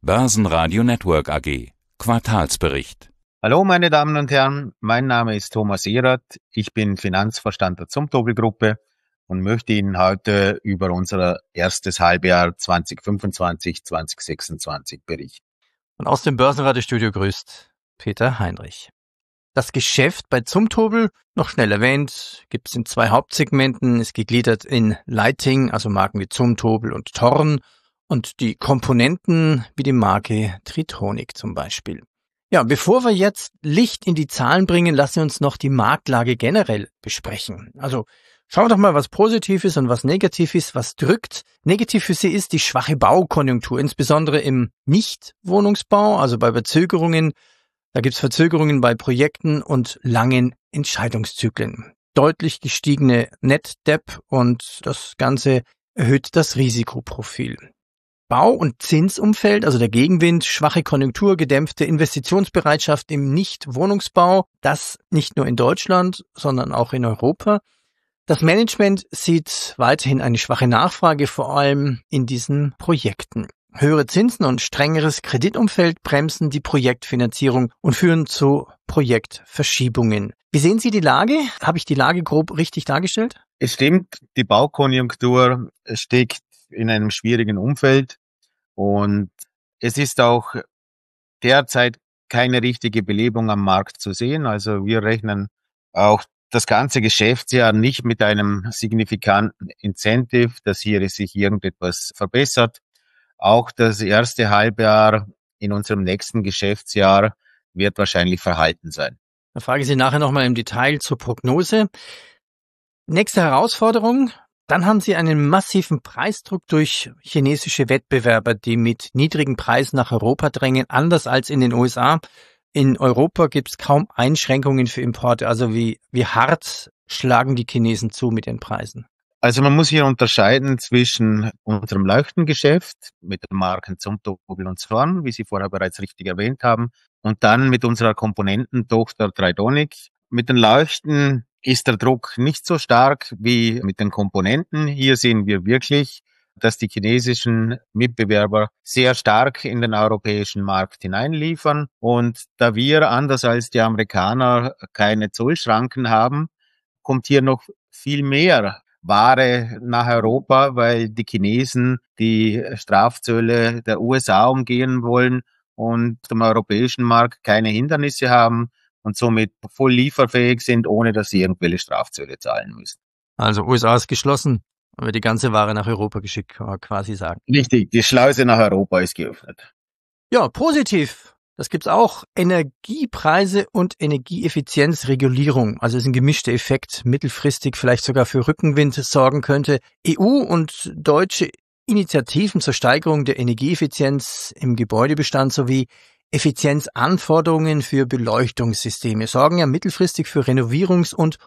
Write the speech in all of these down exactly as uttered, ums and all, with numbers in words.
Börsenradio Network A G. Quartalsbericht. Hallo meine Damen und Herren, mein Name ist Thomas Erath, ich bin Finanzvorstand der Zumtobel-Gruppe und möchte Ihnen heute über unser erstes Halbjahr zwanzig fünfundzwanzig zwanzig sechsundzwanzig berichten. Und aus dem Börsenradiostudio grüßt Peter Heinrich. Das Geschäft bei Zumtobel, noch schnell erwähnt, gibt es in zwei Hauptsegmenten, ist gegliedert in Lighting, also Marken wie Zumtobel und Thorn, und die Komponenten wie die Marke Tritronic zum Beispiel. Ja, bevor wir jetzt Licht in die Zahlen bringen, lassen wir uns noch die Marktlage generell besprechen. Also schauen wir doch mal, was positiv ist und was negativ ist, was drückt. Negativ für Sie ist die schwache Baukonjunktur, insbesondere im Nichtwohnungsbau, also bei Verzögerungen. Da gibt es Verzögerungen bei Projekten und langen Entscheidungszyklen. Deutlich gestiegene Net-Debt und das Ganze erhöht das Risikoprofil. Bau- und Zinsumfeld, also der Gegenwind, schwache Konjunktur, gedämpfte Investitionsbereitschaft im Nichtwohnungsbau, das nicht nur in Deutschland, sondern auch in Europa. Das Management sieht weiterhin eine schwache Nachfrage, vor allem in diesen Projekten. Höhere Zinsen und strengeres Kreditumfeld bremsen die Projektfinanzierung und führen zu Projektverschiebungen. Wie sehen Sie die Lage? Habe ich die Lage grob richtig dargestellt? Es stimmt, die Baukonjunktur steckt in einem schwierigen Umfeld und es ist auch derzeit keine richtige Belebung am Markt zu sehen. Also wir rechnen auch das ganze Geschäftsjahr nicht mit einem signifikanten Incentive, dass hier sich irgendetwas verbessert. Auch das erste Halbjahr in unserem nächsten Geschäftsjahr wird wahrscheinlich verhalten sein. Da frage ich Sie nachher nochmal im Detail zur Prognose. Nächste Herausforderung. Dann haben Sie einen massiven Preisdruck durch chinesische Wettbewerber, die mit niedrigen Preisen nach Europa drängen, anders als in den U S A. In Europa gibt es kaum Einschränkungen für Importe. Also wie, wie hart schlagen die Chinesen zu mit den Preisen? Also man muss hier unterscheiden zwischen unserem Leuchtengeschäft mit den Marken Zumtobel und Thorn, wie Sie vorher bereits richtig erwähnt haben, und dann mit unserer Komponententochter Tritronic. Mit den Leuchten ist der Druck nicht so stark wie mit den Komponenten. Hier sehen wir wirklich, dass die chinesischen Mitbewerber sehr stark in den europäischen Markt hineinliefern. Und da wir, anders als die Amerikaner, keine Zollschranken haben, kommt hier noch viel mehr Ware nach Europa, weil die Chinesen die Strafzölle der U S A umgehen wollen und im europäischen Markt keine Hindernisse haben und somit voll lieferfähig sind, ohne dass sie irgendwelche Strafzölle zahlen müssen. Also U S A ist geschlossen, dann wird die ganze Ware nach Europa geschickt, kann man quasi sagen. Richtig, die Schleuse nach Europa ist geöffnet. Ja, positiv. Das gibt's auch. Energiepreise und Energieeffizienzregulierung. Also es ist ein gemischter Effekt, mittelfristig vielleicht sogar für Rückenwind sorgen könnte. E U und deutsche Initiativen zur Steigerung der Energieeffizienz im Gebäudebestand sowie Effizienzanforderungen für Beleuchtungssysteme sorgen ja mittelfristig für Renovierungs- und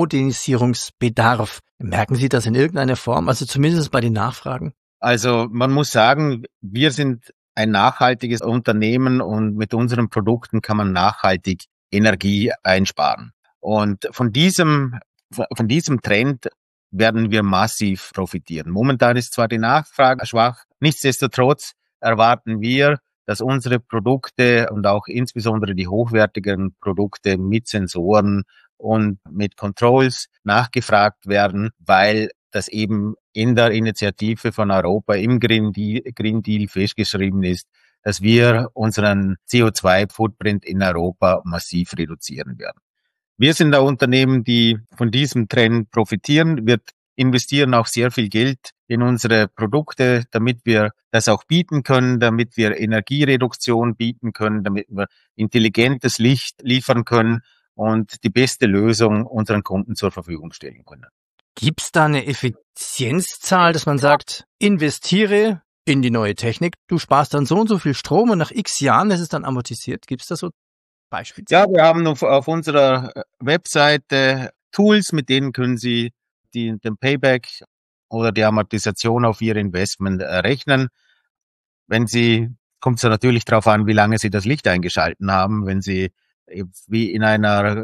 Modernisierungsbedarf. Merken Sie das in irgendeiner Form, also zumindest bei den Nachfragen? Also man muss sagen, wir sind ein nachhaltiges Unternehmen und mit unseren Produkten kann man nachhaltig Energie einsparen. Und von diesem, von diesem Trend werden wir massiv profitieren. Momentan ist zwar die Nachfrage schwach, nichtsdestotrotz erwarten wir, dass unsere Produkte und auch insbesondere die hochwertigen Produkte mit Sensoren und mit Controls nachgefragt werden, weil das eben in der Initiative von Europa im Green Deal, Green Deal festgeschrieben ist, dass wir unseren C O zwei Footprint in Europa massiv reduzieren werden. Wir sind ein Unternehmen, die von diesem Trend profitieren. Wir investieren auch sehr viel Geld in unsere Produkte, damit wir das auch bieten können, damit wir Energiereduktion bieten können, damit wir intelligentes Licht liefern können und die beste Lösung unseren Kunden zur Verfügung stellen können. Gibt es da eine Effizienzzahl, dass man sagt, investiere in die neue Technik, du sparst dann so und so viel Strom und nach x Jahren ist es dann amortisiert? Gibt es da so Beispiele? Ja, wir haben auf, auf unserer Webseite Tools, mit denen können Sie die, den Payback oder die Amortisation auf Ihr Investment rechnen. Wenn Sie, kommt es ja natürlich darauf an, wie lange Sie das Licht eingeschalten haben. Wenn Sie wie in einer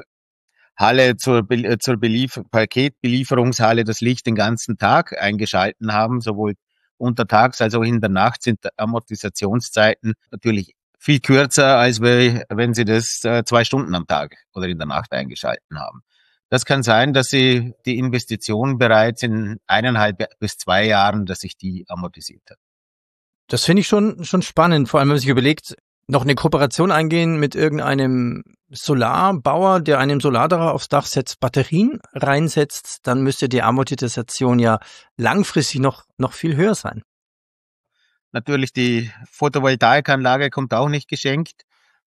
Halle zur, zur Belief- Paketbelieferungshalle das Licht den ganzen Tag eingeschalten haben, sowohl untertags, also in der Nacht sind Amortisationszeiten natürlich viel kürzer, als wenn Sie das zwei Stunden am Tag oder in der Nacht eingeschalten haben. Das kann sein, dass Sie die Investition bereits in eineinhalb bis zwei Jahren, dass sich die amortisiert hat. Das finde ich schon, schon spannend, vor allem wenn man sich überlegt, noch eine Kooperation eingehen mit irgendeinem Solarbauer, der einem Solardach aufs Dach setzt, Batterien reinsetzt, dann müsste die Amortisation ja langfristig noch, noch viel höher sein. Natürlich, die Photovoltaikanlage kommt auch nicht geschenkt.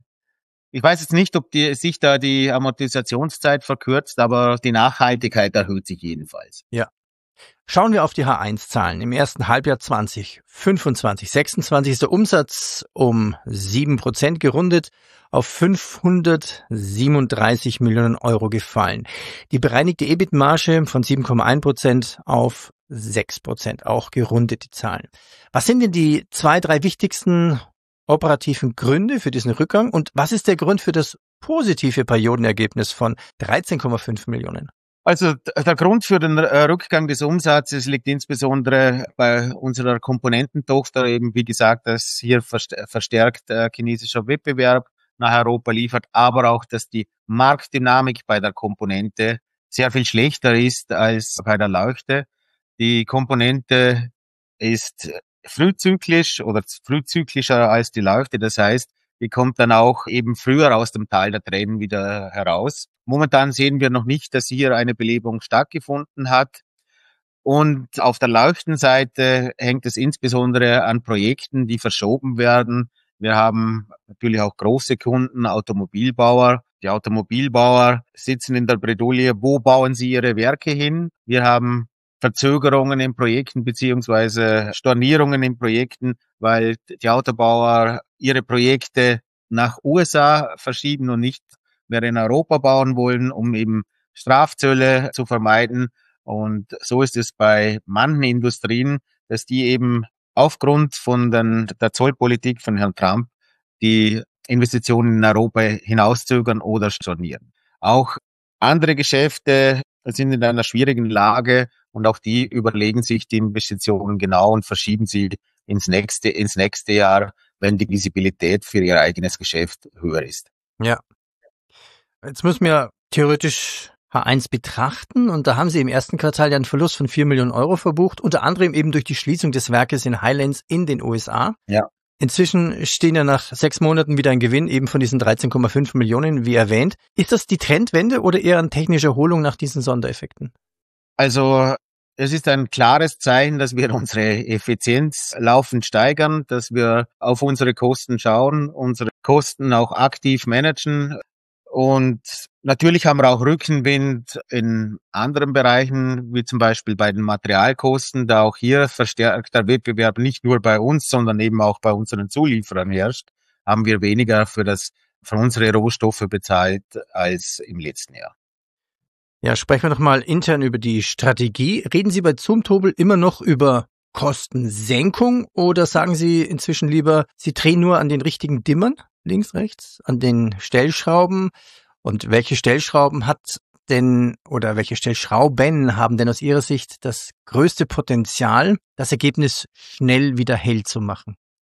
Ich weiß jetzt nicht, ob die, sich da die Amortisationszeit verkürzt, aber die Nachhaltigkeit erhöht sich jedenfalls. Ja. Schauen wir auf die H eins Zahlen. Im ersten Halbjahr zwanzig fünfundzwanzig sechsundzwanzig ist der Umsatz um sieben Prozent gerundet auf fünfhundertsiebenunddreißig Millionen Euro gefallen. Die bereinigte E B I T-Marge von sieben Komma eins Prozent auf sechs Prozent, auch gerundet die Zahlen. Was sind denn die zwei, drei wichtigsten operativen Gründe für diesen Rückgang und was ist der Grund für das positive Periodenergebnis von dreizehn Komma fünf Millionen? Also der Grund für den Rückgang des Umsatzes liegt insbesondere bei unserer Komponententochter, eben wie gesagt, dass hier verstärkt äh, chinesischer Wettbewerb nach Europa liefert, aber auch, dass die Marktdynamik bei der Komponente sehr viel schlechter ist als bei der Leuchte. Die Komponente ist frühzyklisch oder frühzyklischer als die Leuchte, das heißt, die kommt dann auch eben früher aus dem Tal der Tränen wieder heraus. Momentan sehen wir noch nicht, dass hier eine Belebung stattgefunden hat. Und auf der Leuchtenseite hängt es insbesondere an Projekten, die verschoben werden. Wir haben natürlich auch große Kunden, Automobilbauer. Die Automobilbauer sitzen in der Bredouille, wo bauen sie ihre Werke hin? Wir haben Verzögerungen in Projekten beziehungsweise Stornierungen in Projekten, weil die Autobauer ihre Projekte nach U S A verschieben und nicht mehr in Europa bauen wollen, um eben Strafzölle zu vermeiden. Und so ist es bei manchen Industrien, dass die eben aufgrund von den, der Zollpolitik von Herrn Trump die Investitionen in Europa hinauszögern oder stornieren. Auch andere Geschäfte sind in einer schwierigen Lage und auch die überlegen sich die Investitionen genau und verschieben sie ins nächste, ins nächste Jahr, wenn die Visibilität für ihr eigenes Geschäft höher ist. Ja. Jetzt müssen wir theoretisch H eins betrachten und da haben Sie im ersten Quartal ja einen Verlust von vier Millionen Euro verbucht, unter anderem eben durch die Schließung des Werkes in Highlands in den U S A. Ja. Inzwischen stehen ja nach sechs Monaten wieder ein Gewinn eben von diesen dreizehn Komma fünf Millionen, wie erwähnt. Ist das die Trendwende oder eher eine technische Erholung nach diesen Sondereffekten? Also es ist ein klares Zeichen, dass wir unsere Effizienz laufend steigern, dass wir auf unsere Kosten schauen, unsere Kosten auch aktiv managen. Und natürlich haben wir auch Rückenwind in anderen Bereichen, wie zum Beispiel bei den Materialkosten, da auch hier verstärkter Wettbewerb nicht nur bei uns, sondern eben auch bei unseren Zulieferern herrscht, haben wir weniger für das, für unsere Rohstoffe bezahlt als im letzten Jahr. Ja, sprechen wir noch mal intern über die Strategie. Reden Sie bei Zumtobel immer noch über Kostensenkung oder sagen Sie inzwischen lieber, Sie drehen nur an den richtigen Dimmern? Links, rechts, an den Stellschrauben. Und welche Stellschrauben hat denn oder welche Stellschrauben haben denn aus Ihrer Sicht das größte Potenzial, das Ergebnis schnell wieder hell zu machen?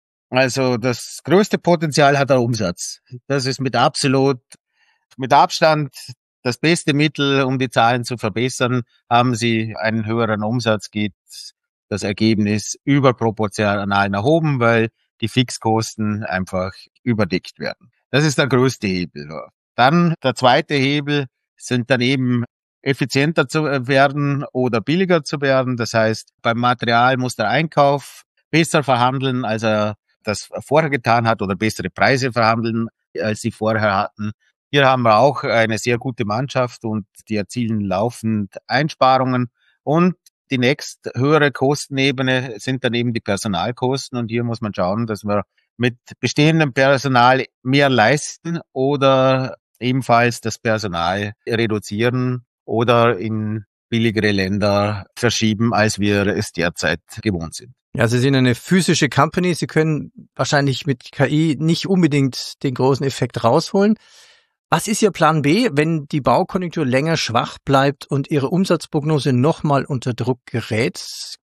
Also das größte Potenzial hat der Umsatz. Das ist mit absolut, mit Abstand das beste Mittel, um die Zahlen zu verbessern. Haben Sie einen höheren Umsatz, geht das Ergebnis überproportional nach oben, weil die Fixkosten einfach überdeckt werden. Das ist der größte Hebel. Dann der zweite Hebel sind dann eben effizienter zu werden oder billiger zu werden. Das heißt, beim Material muss der Einkauf besser verhandeln, als er das vorher getan hat oder bessere Preise verhandeln, als sie vorher hatten. Hier haben wir auch eine sehr gute Mannschaft und die erzielen laufend Einsparungen. Und die nächst höhere Kostenebene sind dann eben die Personalkosten. Und hier muss man schauen, dass wir mit bestehendem Personal mehr leisten oder ebenfalls das Personal reduzieren oder in billigere Länder verschieben, als wir es derzeit gewohnt sind. Ja, Sie sind eine physische Company. Sie können wahrscheinlich mit K I nicht unbedingt den großen Effekt rausholen. Was ist Ihr Plan B, wenn die Baukonjunktur länger schwach bleibt und Ihre Umsatzprognose nochmal unter Druck gerät?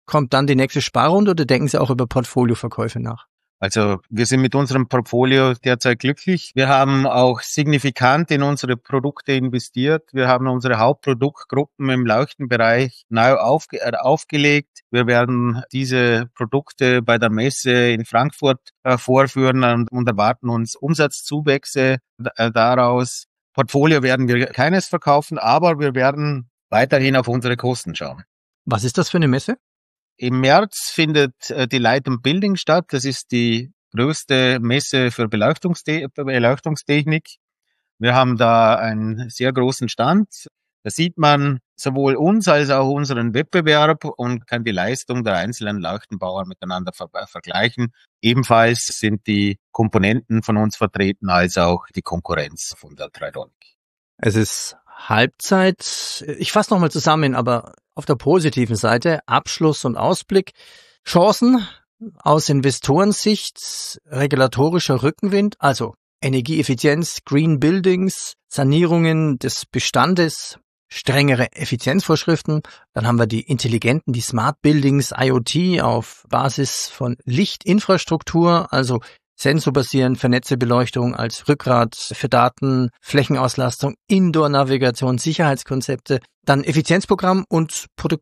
kommt dann die nächste Sparrunde oder denken Sie auch über Portfolioverkäufe nach? Also wir sind mit unserem Portfolio derzeit glücklich. Wir haben auch signifikant in unsere Produkte investiert. Wir haben unsere Hauptproduktgruppen im Leuchtenbereich neu aufge- äh, aufgelegt. Wir werden diese Produkte bei der Messe in Frankfurt äh, vorführen und, und erwarten uns Umsatzzuwächse äh, daraus. Portfolio werden wir keines verkaufen, aber wir werden weiterhin auf unsere Kosten schauen. Was ist das für eine Messe? Im März findet äh, die Light and Building statt. Das ist die größte Messe für Beleuchtungste- Beleuchtungstechnik. Wir haben da einen sehr großen Stand. Da sieht man sowohl uns als auch unseren Wettbewerb und kann die Leistung der einzelnen Leuchtenbauer miteinander ver- vergleichen. Ebenfalls sind die Komponenten von uns vertreten, als auch die Konkurrenz von der Tridonic. Es ist Halbzeit. Ich fasse nochmal zusammen, aber auf der positiven Seite Abschluss und Ausblick. Chancen aus Investorensicht, regulatorischer Rückenwind, also Energieeffizienz, Green Buildings, Sanierungen des Bestandes, strengere Effizienzvorschriften. Dann haben wir die intelligenten, die Smart Buildings, IoT auf Basis von Lichtinfrastruktur, also sensorbasierend, vernetzte Beleuchtung als Rückgrat für Daten, Flächenauslastung, Indoor-Navigation, Sicherheitskonzepte, dann Effizienzprogramm und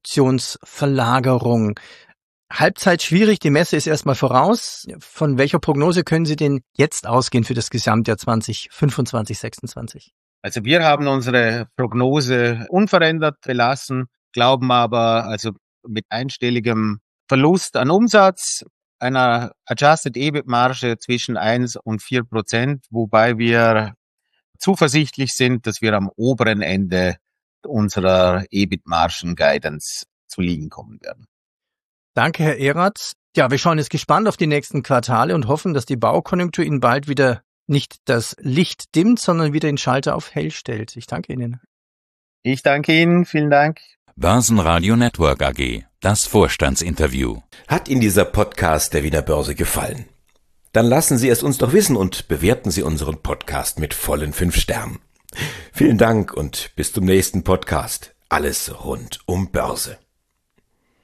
Produktionsverlagerung. Halbzeit schwierig, die Messe ist erstmal voraus. Von welcher Prognose können Sie denn jetzt ausgehen für das Gesamtjahr zwanzig fünfundzwanzig sechsundzwanzig? Also wir haben unsere Prognose unverändert belassen, glauben aber also mit einstelligem Verlust an Umsatz, einer Adjusted E B I T-Marge zwischen eins und vier Prozent, wobei wir zuversichtlich sind, dass wir am oberen Ende unserer E B I T-Margen-Guidance zu liegen kommen werden. Danke, Herr Erath. Ja, wir schauen jetzt gespannt auf die nächsten Quartale und hoffen, dass die Baukonjunktur Ihnen bald wieder nicht das Licht dimmt, sondern wieder den Schalter auf hell stellt. Ich danke Ihnen. Ich danke Ihnen. Vielen Dank. Börsenradio Network A G. Das Vorstandsinterview. Hat Ihnen dieser Podcast der Wiener Börse gefallen? Dann lassen Sie es uns doch wissen und bewerten Sie unseren Podcast mit vollen fünf Sternen. Vielen Dank und bis zum nächsten Podcast. Alles rund um Börse.